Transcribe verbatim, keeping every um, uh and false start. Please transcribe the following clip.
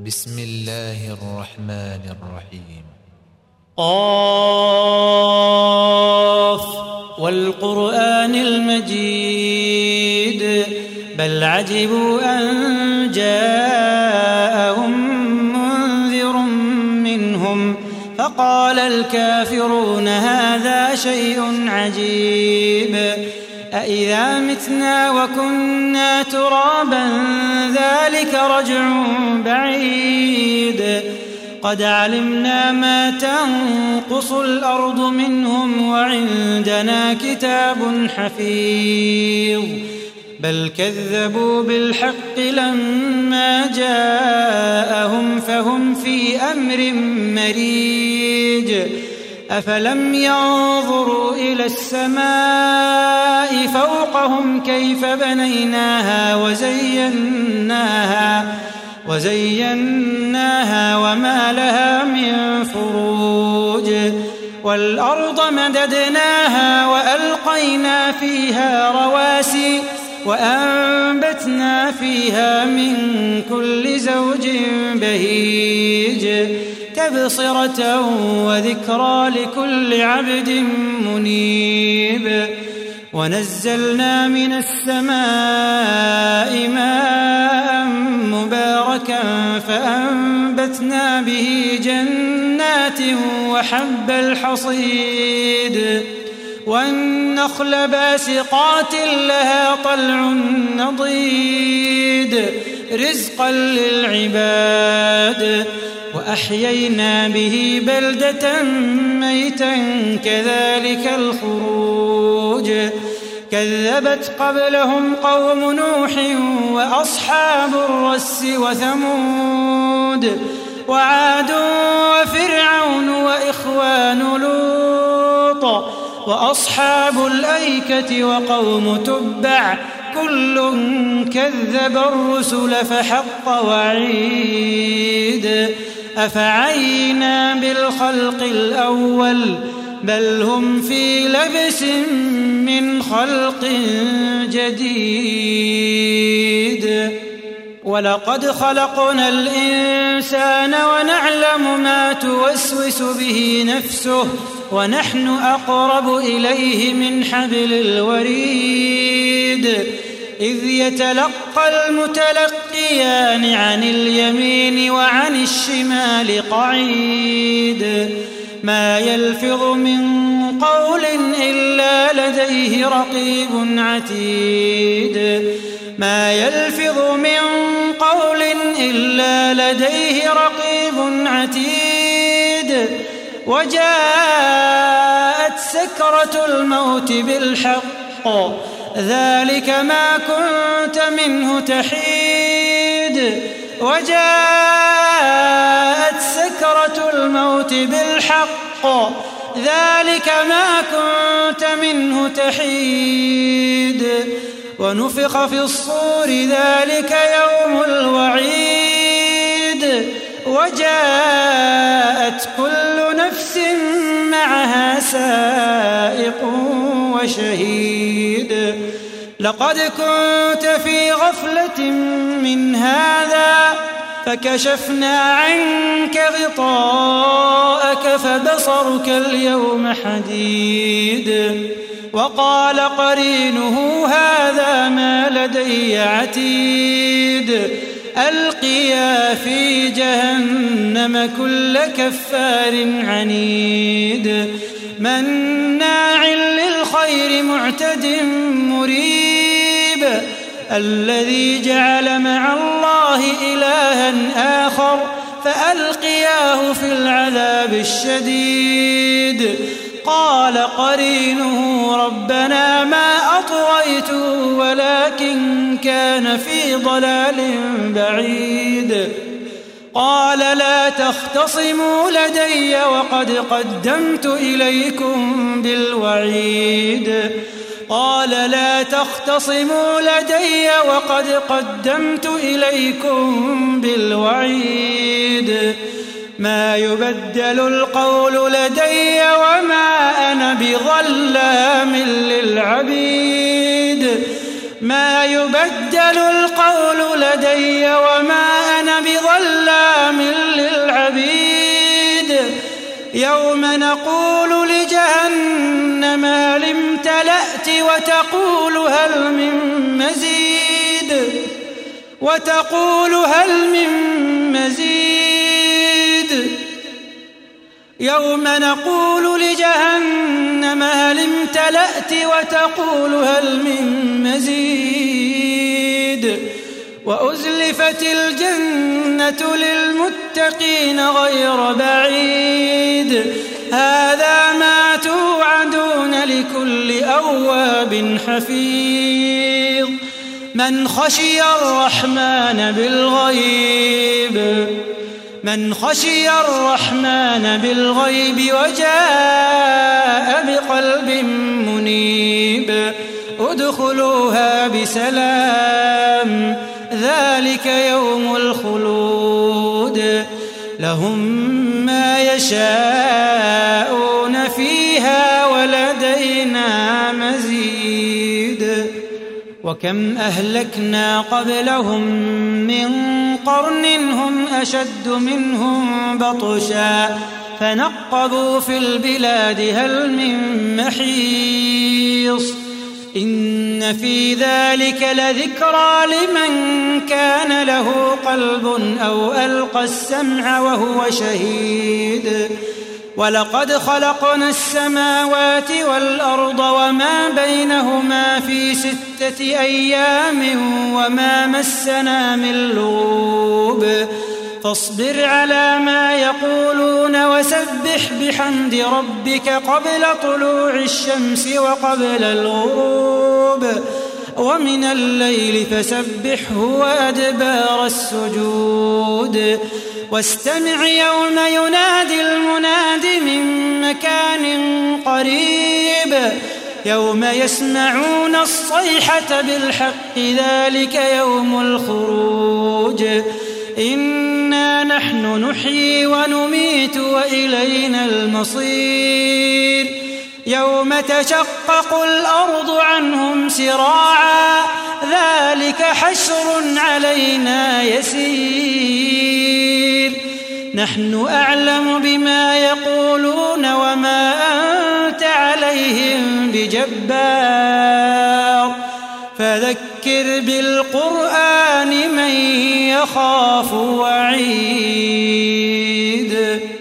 بسم الله الرحمن الرحيم. قاف والقرآن المجيد بل عجبوا أن جاءهم منذر منهم فقال الكافرون هذا شيء عجيب أإذا متنا وكنا ترابا ذلك رجع بعيد قد علمنا ما تنقص الأرض منهم وعندنا كتاب حفيظ بل كذبوا بالحق لما جاءهم فهم في أمر مريج أفلم ينظروا إلى السماء فوقهم كيف بنيناها وزيناها وزيناها وما لها من فروج والأرض مددناها وألقينا فيها رواسي وأنبتنا فيها من كل زوج بهيج تبصرة وذكرى لكل عبد منيب ونزلنا من السماء ماء مباركا فأنبتنا به جنات وحب الحصيد والنخل باسقات لها طلع نضيد رزقا للعباد وأحيينا به بلدة ميتا كذلك الخروج كذبت قبلهم قوم نوح وأصحاب الرس وثمود وعاد وفرعون وإخوان لوط وأصحاب الأيكة وقوم تبع كل كذب الرسل فحق وعيد أفعينا بالخلق الأول بل هم في لبس من خلق جديد ولقد خلقنا الإنسان ونعلم ما توسوس به نفسه ونحن أقرب إليه من حبل الوريد إذ يتلقى المتلقيان عن اليمين وعن الشمال قعيد ما يلفظ من قول إلا لديه رقيب عتيد ما يلفظ من قول إلا لديه رقيب عتيد وجاءت سكرة الموت بالحق ذلك ما كنت منه تحيد وجاءت سكرة الموت بالحق ذلك ما كنت منه تحيد ونفخ في الصور ذلك يوم الوعيد وجاءت كل نفس معها سائق وشهيد لقد كنت في غفلة من هذا فكشفنا عنك غطاءك فبصرك اليوم حديد وقال قرينه هذا ما لدي عتيد ألقيا في جهنم كل كفار عنيد مناع للخير معتد مريب الذي جعل مع الله إلها آخر فألقياه في العذاب الشديد قال قرينه ربنا ما أطغيته ولكن كان في ضلال بعيد قال لا تختصموا لدي وقد قدمت إليكم بالوعيد قال لا تختصموا لدي وقد قدمت إليكم بالوعيد ما يبدل القول لدي وما أنا بظلام للعبيد ما يبدل القول لدي وما أنا بظلام يوم نقول لجهنم هل امتلأت وتقول هل من مزيد وتقول هل من مزيد يوم نقول لجهنم هل امتلأت وتقول هل من مزيد وأزلفت الجنة للمتقين غير بعيد هذا ما توعدون لكل أواب حفيظ من خشي الرحمن بالغيب من خشي الرحمن بالغيب وجاء بقلب منيب ادخلوها بسلام ذلك يوم الخلود لهم ما يشاءون فيها ولدينا مزيد وكم أهلكنا قبلهم من قرن هم أشد منهم بطشا فنقبوا في البلاد هل من محيص إن في ذلك لذكرى لمن كان له قلب أو ألقى السمع وهو شهيد ولقد خلقنا السماوات والأرض وما بينهما في ستة أيام وما مسنا من لغوب فاصبر على ما يقولون وسبح بحمد ربك قبل طلوع الشمس وقبل الغروب ومن الليل فسبحه وأدبار السجود واستمع يوم ينادي المناد من مكان قريب يوم يسمعون الصيحة بالحق ذلك يوم الخروج إنا نحن نحيي ونميت وإلينا المصير يوم تشقق الأرض عنهم سراعا ذلك حشر علينا يسير نحن أعلم بما يقولون وما أنت عليهم بجبار فذكر بالقرآن من يخاف وعيد